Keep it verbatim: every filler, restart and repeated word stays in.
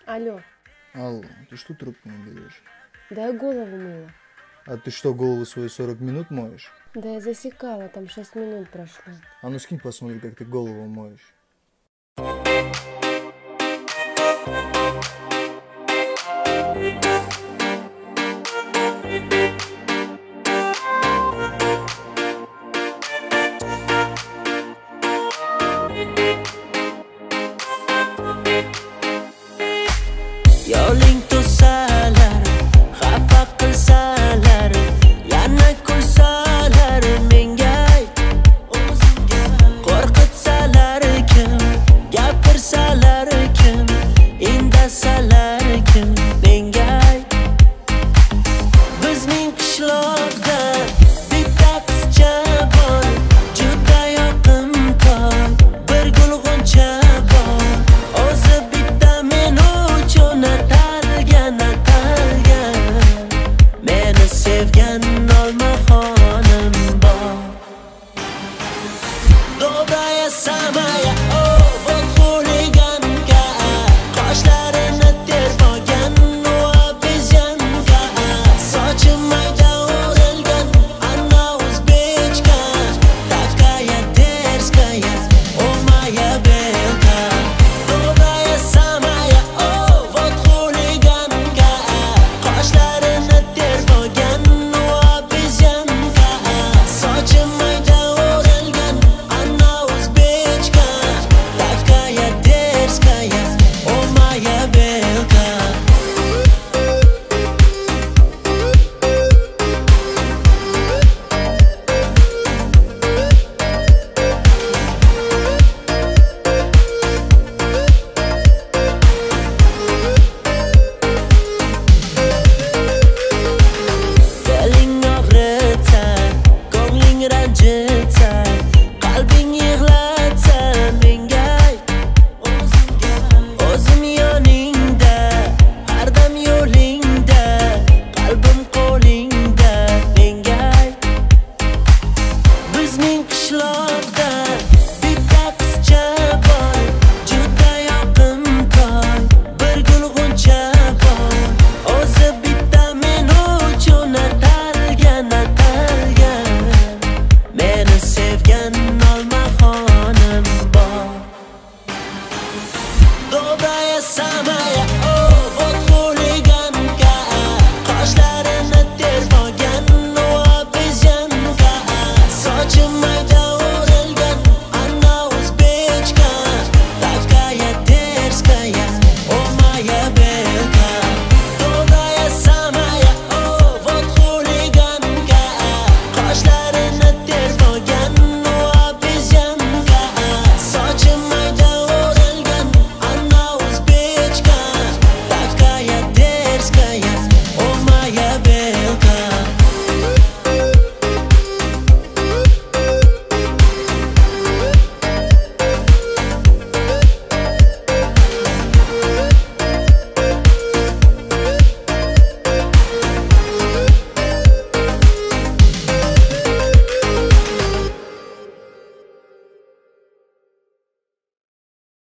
Алло. Алло, ты что трубку не берешь? Да я голову мыла. А ты что, голову свою сорок минут моешь? Да я засекала, там шесть минут прошло. А ну скинь, посмотри, как ты голову моешь. Yo'ling to'salar, xafa qilsalar, yana kulsalar menga, qo'rqitsalar kim, gapirsalar kim, indasalar